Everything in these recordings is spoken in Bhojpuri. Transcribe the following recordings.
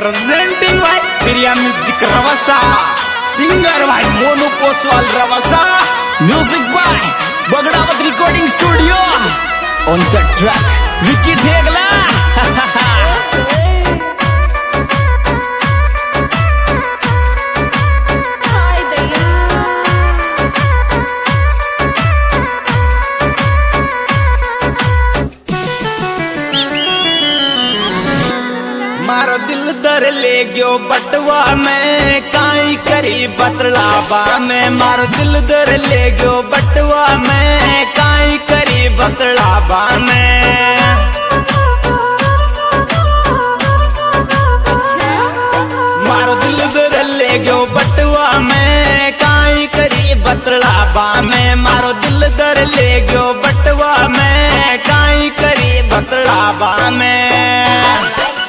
प्रेजेंटिंग भाई प्रिया म्यूजिक रवसा, सिंगर भाई मोनू पोसवाल रवसा, music by Bagdawat recording studio, on the track Vicky Thegla. मारो दिल दर ले गयो बटवा में काई करी बतलाबा में, मारो दिल दर ले गयो बटवा में काई करी बतलाबा में। मारो दिल दर ले गयो बटवा में काई करी बतलाबा में, मारो दिल दर ले गयो बटवा में काई करी बतलाबा में।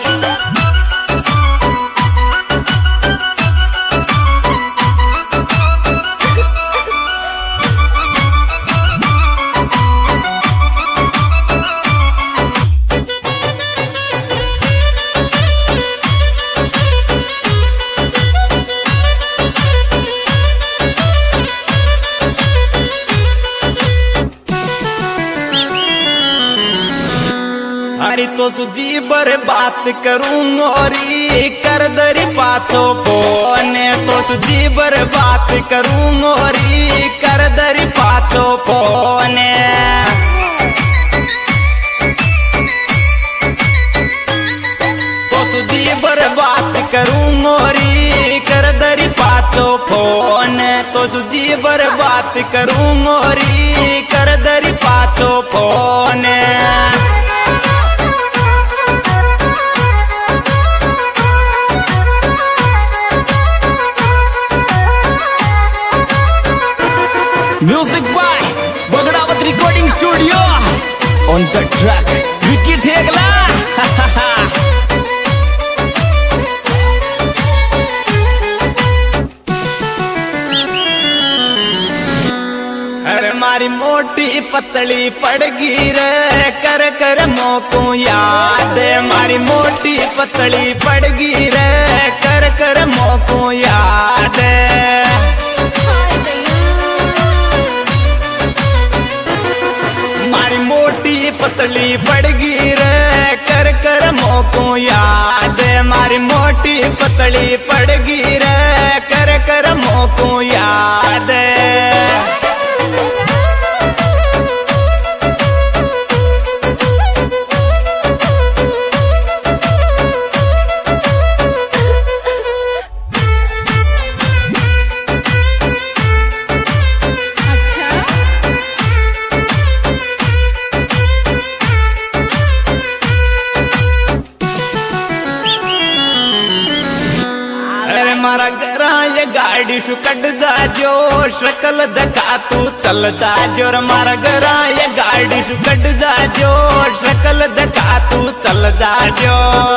अरे तो सुजी बर बात करूं और कर दरी पाछो फोन, तो सुजी बर बात करूं और कर दरी पाछो फोन। तो सुजी बर बात करूं और कर दरी पाछो फोन, तो सुजी बर बात करूं और कर दरी पाछो phone. Music by Bagdawat recording studio, on the track Vicky Thegla. अरे मारी मोटी पतली पड़गी रे कर कर मोको याद, मारी मोटी पतली पड़गी रे कर कर मोको याद। मारी मोटी पतली पड़गी रे कर कर मोको याद, मारी मोटी पतली पड़गी रे कर कर मोको याद। मारा घरा ये गाड़ी शु कट जा जो शक्ल दखा तू चल जा जोर, मारा घरा ये गाड़ी शु कट जा जो शक्ल दखा तू चल जा जो।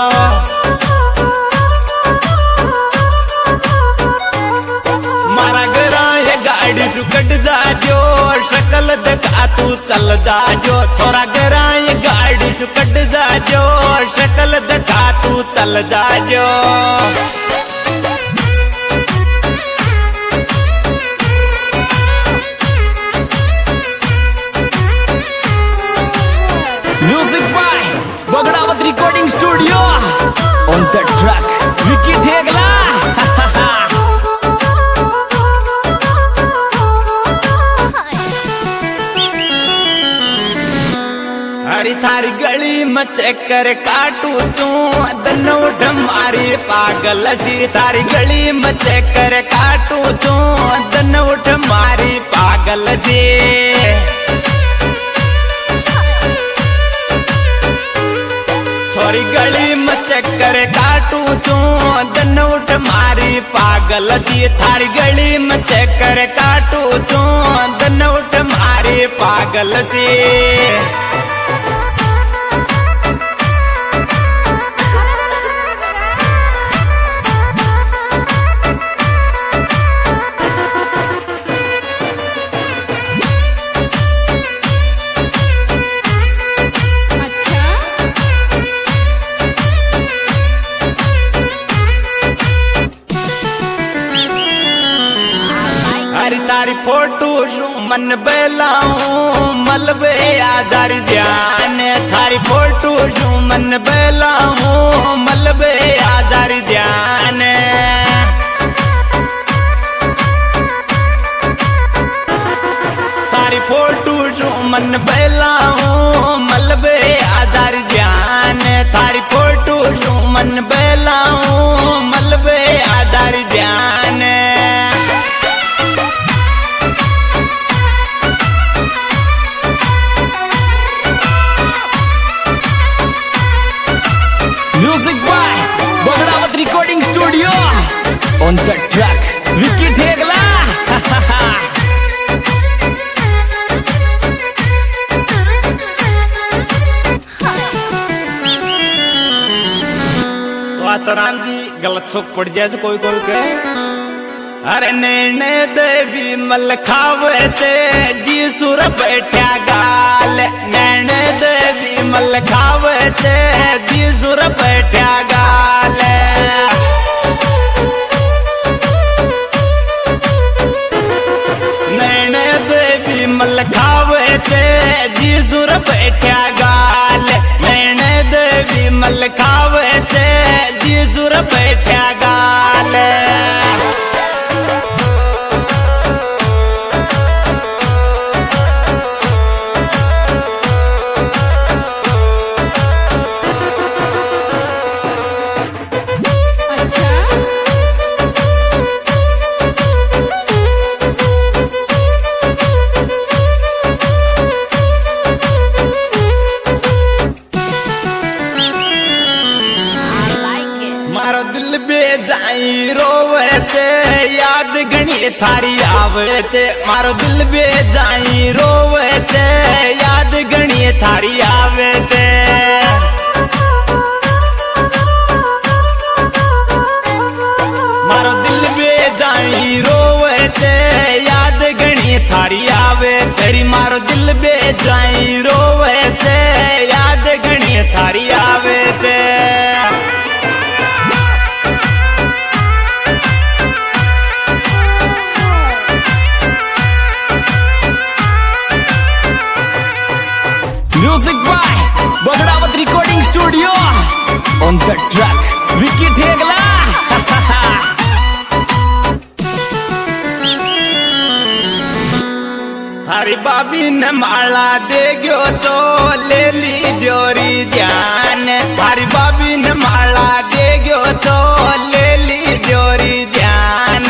मारा घरा ये गाड़ी शु कट जा जो शक्ल दखा तू चल जा जो, छोरा घरा ये गाड़ी शु कट जा जो शक्ल दखा तू चल जा जो। Music by Bagdawat recording studio, on the track Vicky Thegla. हरी थारी गली में चक्कर काटू तू दनोट मारी पागल सी, थारी गली में चक्कर काटू तू दनोट मारी पागल सी। छोरी गली में चक्कर काटू तू दनोट मारी पागल सी, थारी गली में चक्कर काटू तू दनोट मारी पागल सी। फोटो शू मन बेलाऊं मलबे आधार ध्यान थारी फोटो शू मन बेलाऊं मलबे आधार ध्यान थारी फोटो शू मन बेलाऊं मलबे आधार ध्यान थारी फोटो शू मन बेलाऊं मलबे आधार ध्यान Music by Baghdawat Recording Studio. On the track, Vicky Thegla. तो आसाराम जी गलत सोच पड़ जाए तो कोई कोई के अरे नैने देवी मल खावे ते जी सुर बैठा गाल नैने देवी मल खावे ते जी सुर बैठा गाल नैने देवी मल खावे ते जी सुर बैठा गाल नैने देवी मल खावे ते जी सुर बैठा गाल मारो दिल बेजाई रोवे ते याद घणी थारी आवे ते मारो दिल बेजाई रोवे ते याद घणी थारी आवे ते मारो दिल बेजाई रोवे ते याद घणी थारी आवे तेरी मारो दिल बेजाई रोवे ते याद घणी थारी आवे ते Music by Baghdawat Recording Studio. On the track, Vicky Thegla. हरी बाबी ने माला दे गयो तो ले ली जोरी जान हरी बाबी ने माला दे गयो तो ले ली जोरी जान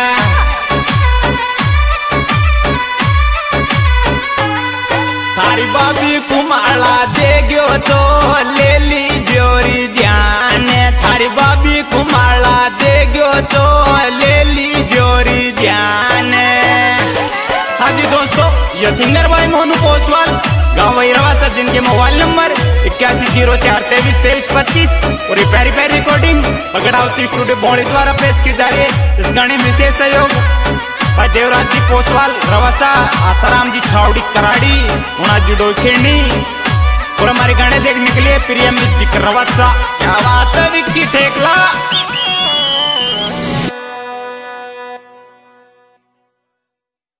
थारी बाबी को माला दे गयो तो ले ली जोरी ध्यान थारी बाबी को माला दे गयो तो ले ली जोरी ध्यान हाँ जी दोस्तों ये सिंगर भाई मोनू पोसवाल गाँव वैरवा जिनके मोबाइल नंबर 8104232325 और ये पैरी पैरी रिकॉर्डिंग बगड़ावती स्टूडियो बौड़ी द्वारा पेश की जा रही है। इस गाने में विशेष सहयोग भाई देवराज जी पोसवाल रवासा आसाराम जी छावड़ी कराड़ी उना जी डोखेड़ी और हमारे गाने देखने के लिए प्रियम जी रवासा क्या बात है विक्की ठेकला।